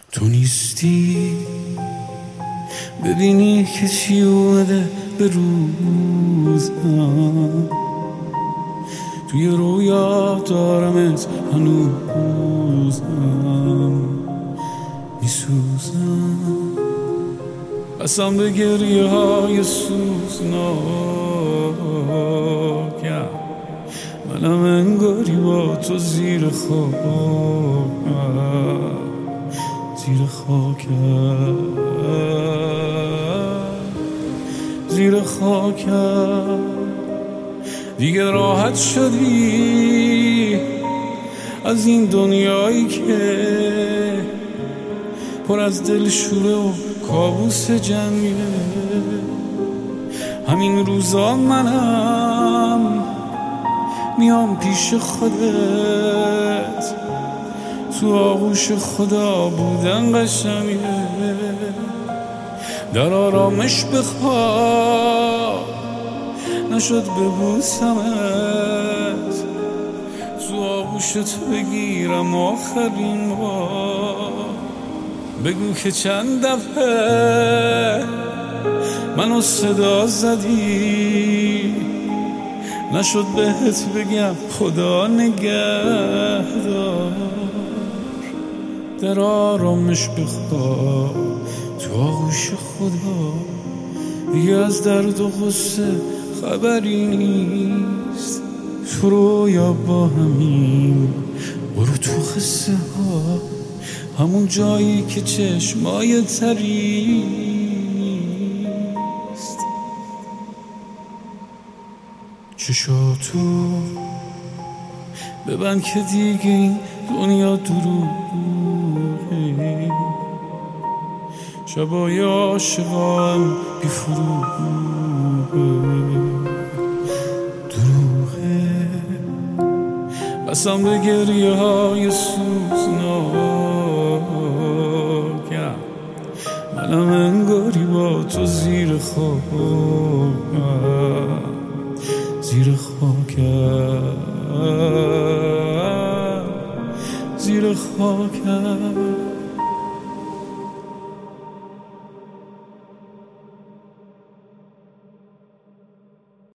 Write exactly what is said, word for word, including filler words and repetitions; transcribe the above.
تو نیستی ببینی که چی اومده به روزم، توی رویا دارمت هنوزم، میسوزم قسم به گریه های سوزناکم، منم انگاری با تو زیر خاکم، زیر خاکم، زیر خاکم. دیگه راحت شدی از این دنیایی که پر از دلشوره و کابوس جنگه. همین روزا منم میام پیش خودت، تو آغوش خدا بودن قشنگه. در آرامش بخواب نشد ببوسمت، تو آغوشت بگیرم آخرین بار. بگو که چند دفعه منو صدا زدی، نشد بهت بگم خدا نگهدار. در آرامش بخواب تو آغوش خدا، دیگه از درد و غصه خبری نیست. تو رویا با همین برو تو قصه ها، همون جایی که چشمای تری نیست. چشاتو ببند که دیگه این دنیا دروغه، شبای عاشقام بی فروغه، دروغه. قسم به گریه های سوزناکم، منم انگاری با تو زیر خاکم، زیر خاکم، زیر خاکم.